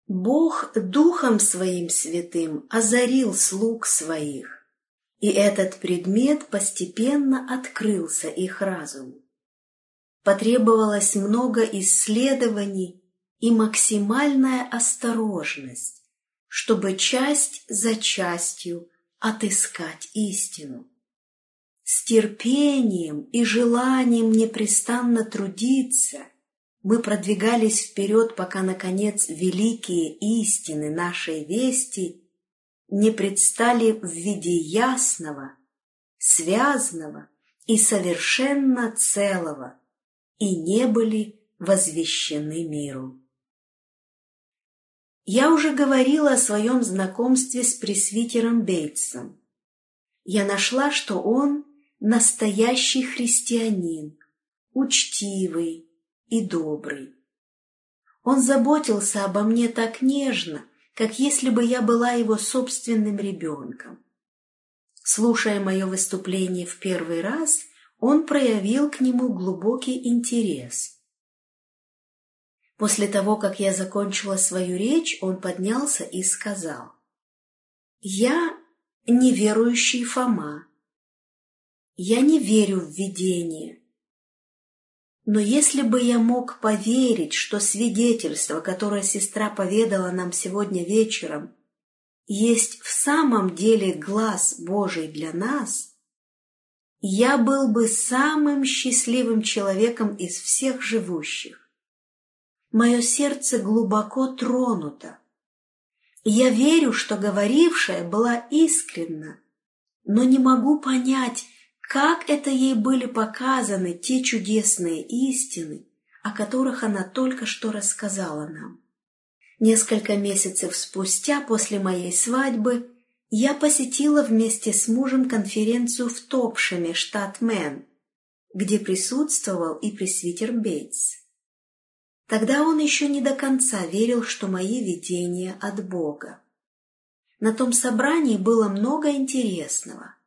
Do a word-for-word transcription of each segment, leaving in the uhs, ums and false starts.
Бог Духом Своим Святым озарил слуг Своих, и этот предмет постепенно открылся их разуму. Потребовалось много исследований и максимальная осторожность, чтобы часть за частью отыскать истину. С терпением и желанием непрестанно трудиться мы продвигались вперед, пока, наконец, великие истины нашей вести не предстали в виде ясного, связанного и совершенно целого и не были возвещены миру. Я уже говорила о своем знакомстве с пресвитером Бейтсом. Я нашла, что он настоящий христианин, учтивый и добрый. Он заботился обо мне так нежно, как если бы я была его собственным ребенком. Слушая мое выступление в первый раз, он проявил к нему глубокий интерес. После того, как я закончила свою речь, он поднялся и сказал: «Я неверующий Фома. Я не верю в видение. Но если бы я мог поверить, что свидетельство, которое сестра поведала нам сегодня вечером, есть в самом деле глаз Божий для нас, я был бы самым счастливым человеком из всех живущих. Мое сердце глубоко тронуто. Я верю, что говорившая была искренна, но не могу понять, как это ей были показаны те чудесные истины, о которых она только что рассказала нам. Несколько месяцев спустя, после моей свадьбы, я посетила вместе с мужем конференцию в Топшеме, штат Мэн, где присутствовал и пресвитер Бейтс. Тогда он еще не до конца верил, что мои видения от Бога. На том собрании было много интересного.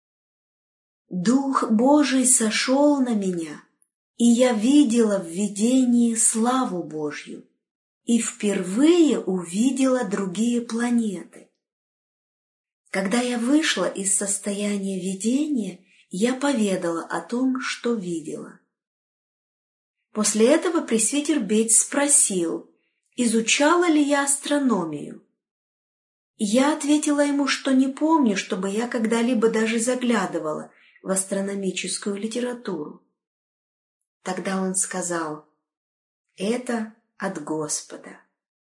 Дух Божий сошел на меня, и я видела в видении славу Божью, и впервые увидела другие планеты. Когда я вышла из состояния видения, я поведала о том, что видела. После этого пресвитер Бейтс спросил, изучала ли я астрономию. Я ответила ему, что не помню, чтобы я когда-либо даже заглядывала в астрономическую литературу. Тогда он сказал: «Это от Господа».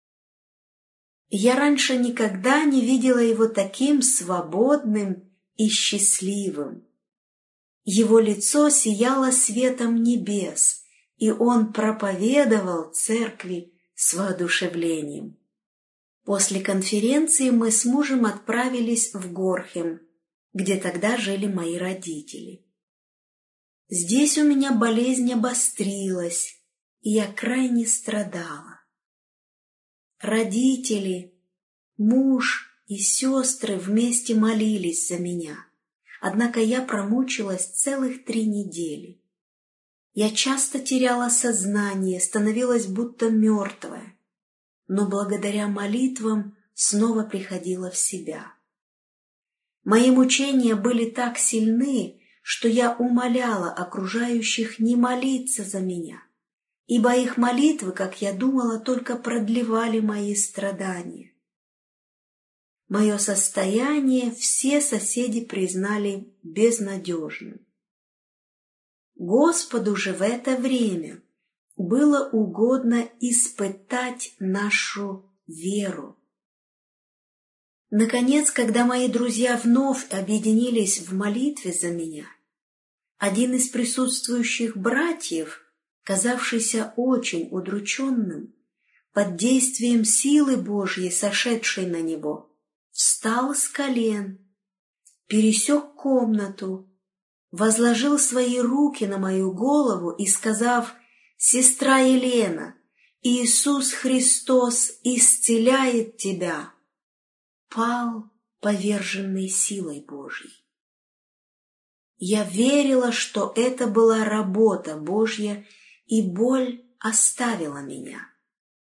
Я раньше никогда не видела его таким свободным и счастливым. Его лицо сияло светом небес, и он проповедовал церкви с воодушевлением. После конференции мы с мужем отправились в Горхем, где тогда жили мои родители. Здесь у меня болезнь обострилась, и я крайне страдала. Родители, муж и сестры вместе молились за меня, однако я промучилась целых три недели. Я часто теряла сознание, становилась будто мертвая, но благодаря молитвам снова приходила в себя. Мои мучения были так сильны, что я умоляла окружающих не молиться за меня, ибо их молитвы, как я думала, только продлевали мои страдания. Мое состояние все соседи признали безнадежным. Господу же в это время было угодно испытать нашу веру. Наконец, когда мои друзья вновь объединились в молитве за меня, один из присутствующих братьев, казавшийся очень удрученным, под действием силы Божьей, сошедшей на него, встал с колен, пересек комнату, возложил свои руки на мою голову и, сказав: «Сестра Елена, Иисус Христос исцеляет тебя», пал, поверженный силой Божьей. Я верила, что это была работа Божья, и боль оставила меня.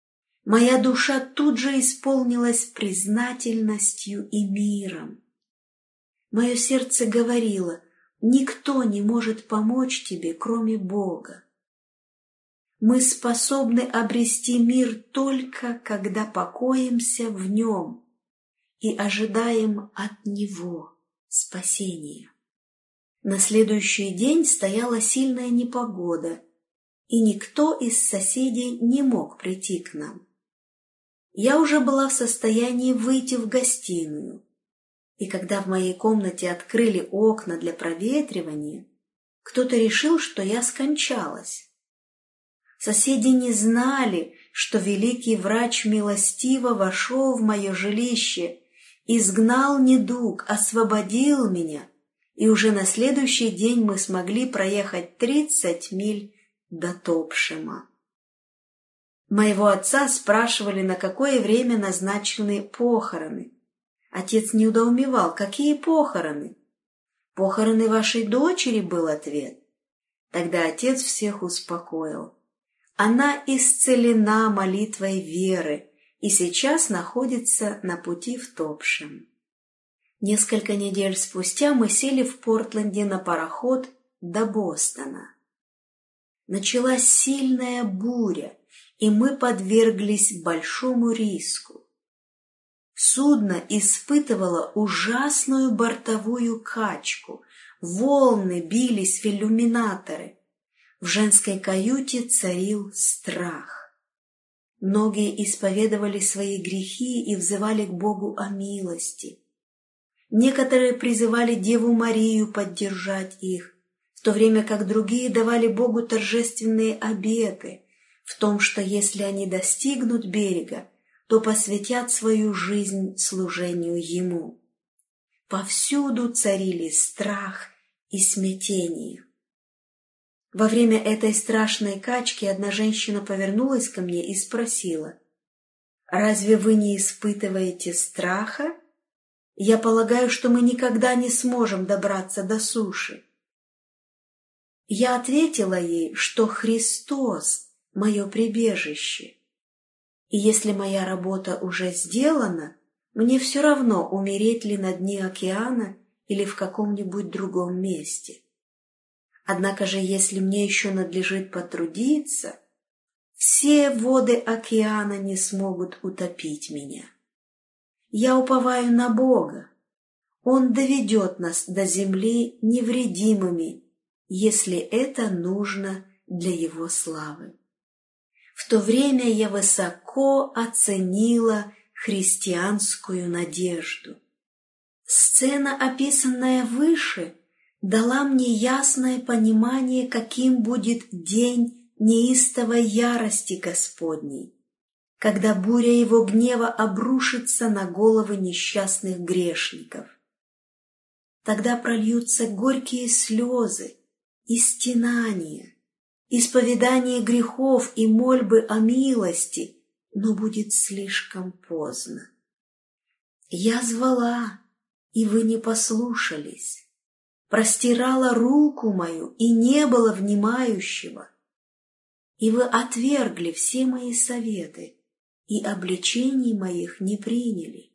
моя душа тут же исполнилась признательностью и миром. Мое сердце говорило: никто не может помочь тебе, кроме Бога. Мы способны обрести мир только, когда покоимся в Нем и ожидаем от Него спасения. На следующий день стояла сильная непогода, и никто из соседей не мог прийти к нам. Я уже была в состоянии выйти в гостиную, и когда в моей комнате открыли окна для проветривания, кто-то решил, что я скончалась. Соседи не знали, что великий врач милостиво вошел в мое жилище, изгнал недуг, освободил меня, и уже на следующий день мы смогли проехать тридцать миль до Топшема. Моего отца спрашивали, на какое время назначены похороны. Отец недоумевал: какие похороны? Похороны вашей дочери, был ответ. Тогда отец всех успокоил. Она исцелена молитвой веры и сейчас находится на пути в Топшем. Несколько недель спустя мы сели в Портленде на пароход до Бостона. Началась сильная буря, и мы подверглись большому риску. Судно испытывало ужасную бортовую качку, волны бились в иллюминаторы. В женской каюте царил страх. Многие исповедовали свои грехи и взывали к Богу о милости. Некоторые призывали Деву Марию поддержать их, в то время как другие давали Богу торжественные обеты в том, что если они достигнут берега, то посвятят свою жизнь служению Ему. Повсюду царили страх и смятение. Во время этой страшной качки одна женщина повернулась ко мне и спросила: «Разве вы не испытываете страха? Я полагаю, что мы никогда не сможем добраться до суши». Я ответила ей, что Христос — мое прибежище, и если моя работа уже сделана, мне все равно, умереть ли на дне океана или в каком-нибудь другом месте. Однако же, если мне еще надлежит потрудиться, все воды океана не смогут утопить меня. Я уповаю на Бога. Он доведет нас до земли невредимыми, если это нужно для Его славы. В то время я высоко оценила христианскую надежду. Сцена, описанная выше, дала мне ясное понимание, каким будет день неистовой ярости Господней, когда буря Его гнева обрушится на головы несчастных грешников. Тогда прольются горькие слезы и стенания, исповедание грехов и мольбы о милости, но будет слишком поздно. Я звала, и вы не послушались, простирала руку мою, и не было внимающего, и вы отвергли все мои советы, и обличений моих не приняли.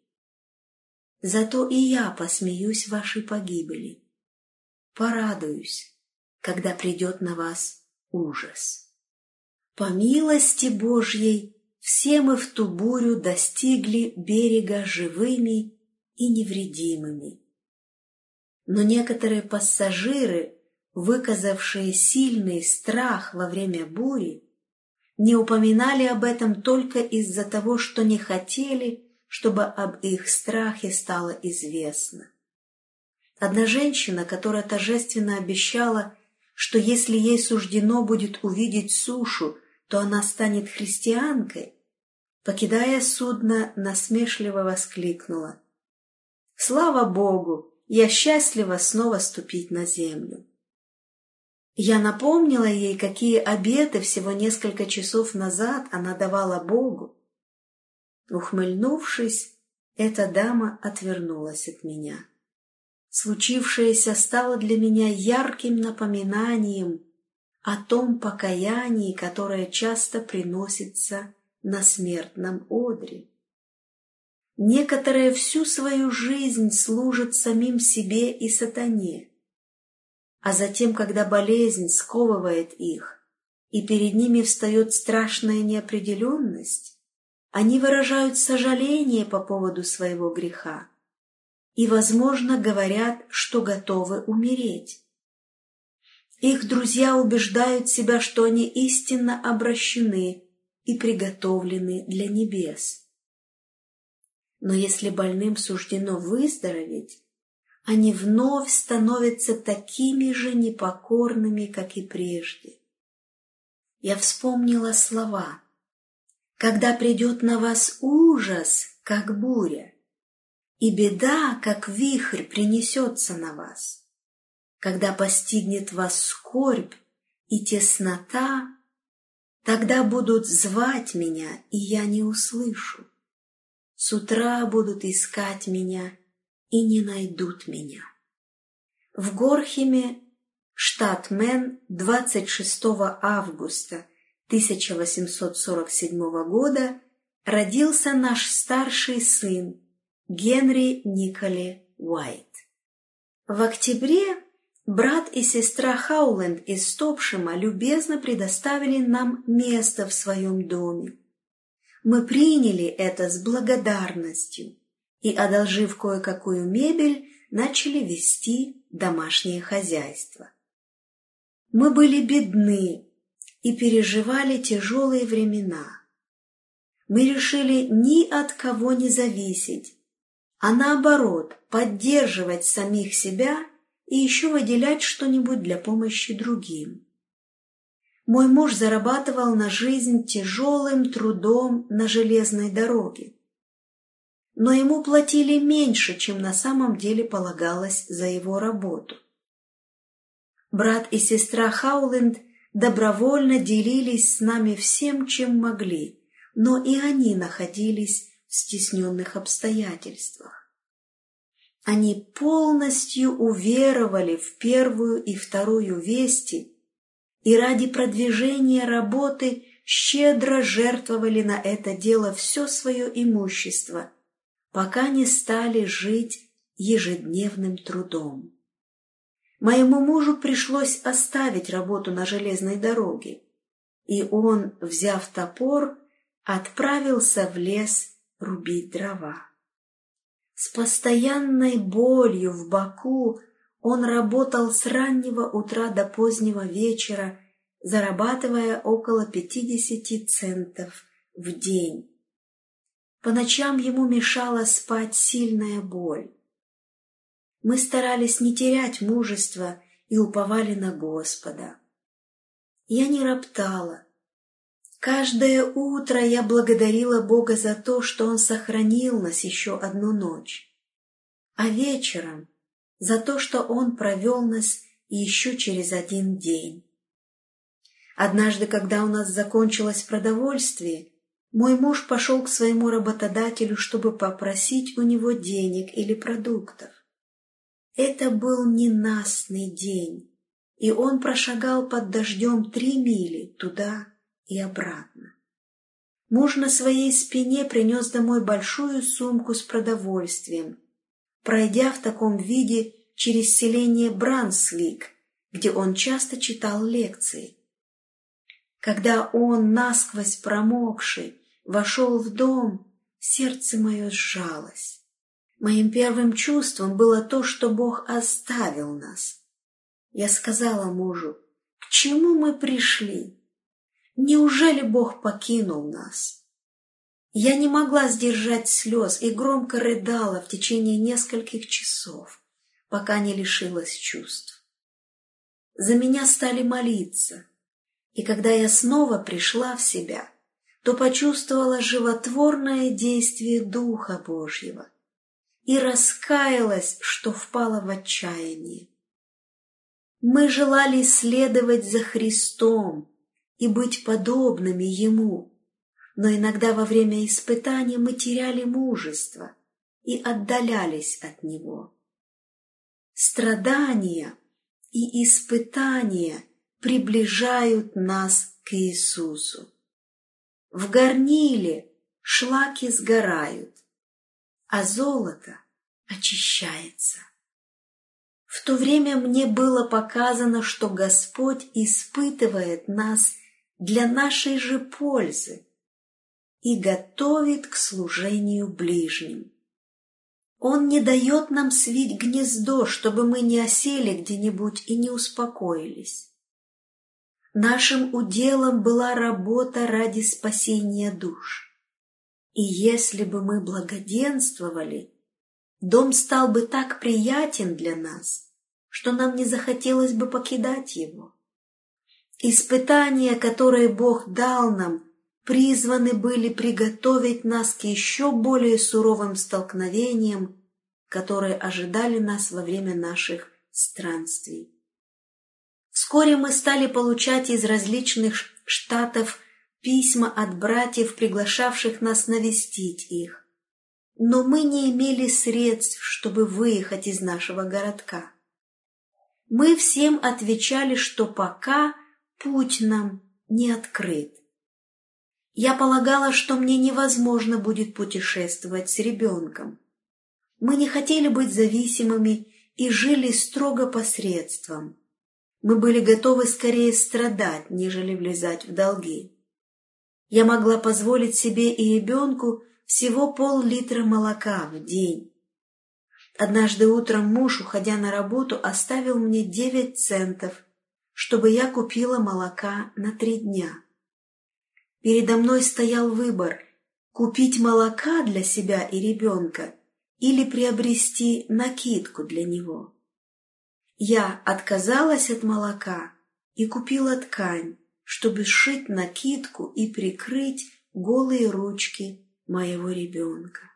Зато и я посмеюсь вашей погибели, порадуюсь, когда придет на вас ужас. По милости Божьей все мы в ту бурю достигли берега живыми и невредимыми. Но некоторые пассажиры, выказавшие сильный страх во время бури, не упоминали об этом только из-за того, что не хотели, чтобы об их страхе стало известно. Одна женщина, которая торжественно обещала, что если ей суждено будет увидеть сушу, то она станет христианкой, покидая судно, насмешливо воскликнула: «Слава Богу! Я счастлива снова ступить на землю». Я напомнила ей, какие обеты всего несколько часов назад она давала Богу. Ухмыльнувшись, эта дама отвернулась от меня. Случившееся стало для меня ярким напоминанием о том покаянии, которое часто приносится на смертном одре. Некоторые всю свою жизнь служат самим себе и сатане, а затем, когда болезнь сковывает их, и перед ними встает страшная неопределенность, они выражают сожаление по поводу своего греха и, возможно, говорят, что готовы умереть. Их друзья убеждают себя, что они истинно обращены и приготовлены для небес. Но если больным суждено выздороветь, они вновь становятся такими же непокорными, как и прежде. Я вспомнила слова: «Когда придет на вас ужас, как буря, и беда, как вихрь, принесется на вас, когда постигнет вас скорбь и теснота, тогда будут звать меня, и я не услышу. С утра будут искать меня и не найдут меня». В Горхеме, штат Мэн, двадцать шестого августа тысяча восемьсот сорок седьмого года родился наш старший сын Генри Николе Уайт. В октябре брат и сестра Хауленд из Топшема любезно предоставили нам место в своем доме. Мы приняли это с благодарностью и, одолжив кое-какую мебель, начали вести домашнее хозяйство. Мы были бедны и переживали тяжелые времена. Мы решили ни от кого не зависеть, а наоборот поддерживать самих себя и еще выделять что-нибудь для помощи другим. Мой муж зарабатывал на жизнь тяжелым трудом на железной дороге, но ему платили меньше, чем на самом деле полагалось за его работу. Брат и сестра Хауленд добровольно делились с нами всем, чем могли, но и они находились в стесненных обстоятельствах. Они полностью уверовали в первую и вторую вести и ради продвижения работы щедро жертвовали на это дело все свое имущество, пока не стали жить ежедневным трудом. Моему мужу пришлось оставить работу на железной дороге, и он, взяв топор, отправился в лес рубить дрова. С постоянной болью в боку он работал с раннего утра до позднего вечера, зарабатывая около пятидесяти центов в день. По ночам ему мешала спать сильная боль. Мы старались не терять мужества и уповали на Господа. Я не роптала. Каждое утро я благодарила Бога за то, что Он сохранил нас еще одну ночь, а вечером за то, что Он провел нас еще через один день. Однажды, когда у нас закончилось продовольствие, мой муж пошел к своему работодателю, чтобы попросить у него денег или продуктов. Это был ненастный день, и он прошагал под дождем три мили туда и обратно. Муж на своей спине принес домой большую сумку с продовольствием, пройдя в таком виде через селение Брансвик, где он часто читал лекции. Когда он, насквозь промокший, вошел в дом, сердце мое сжалось. Моим первым чувством было то, что Бог оставил нас. Я сказала мужу: «К чему мы пришли? Неужели Бог покинул нас?» Я не могла сдержать слез и громко рыдала в течение нескольких часов, пока не лишилась чувств. За меня стали молиться, и когда я снова пришла в себя, то почувствовала животворное действие Духа Божьего и раскаялась, что впала в отчаяние. Мы желали следовать за Христом и быть подобными Ему, но иногда во время испытаний мы теряли мужество и отдалялись от Него. Страдания и испытания приближают нас к Иисусу. в горниле шлаки сгорают, а золото очищается. В то время мне было показано, что Господь испытывает нас для нашей же пользы и готовит к служению ближним. Он не дает нам свить гнездо, чтобы мы не осели где-нибудь и не успокоились. Нашим уделом была работа ради спасения душ. И если бы мы благоденствовали, дом стал бы так приятен для нас, что нам не захотелось бы покидать его. Испытания, которые Бог дал нам, призваны были приготовить нас к еще более суровым столкновениям, которые ожидали нас во время наших странствий. Вскоре мы стали получать из различных штатов письма от братьев, приглашавших нас навестить их, но мы не имели средств, чтобы выехать из нашего городка. Мы всем отвечали, что пока путь нам не открыт. Я полагала, что мне невозможно будет путешествовать с ребенком. Мы не хотели быть зависимыми и жили строго посредством. Мы были готовы скорее страдать, нежели влезать в долги. Я могла позволить себе и ребенку всего пол-литра молока в день. Однажды утром муж, уходя на работу, оставил мне девять центов, чтобы я купила молока на три дня. Передо мной стоял выбор – купить молока для себя и ребенка или приобрести накидку для него. Я отказалась от молока и купила ткань, чтобы сшить накидку и прикрыть голые ручки моего ребенка.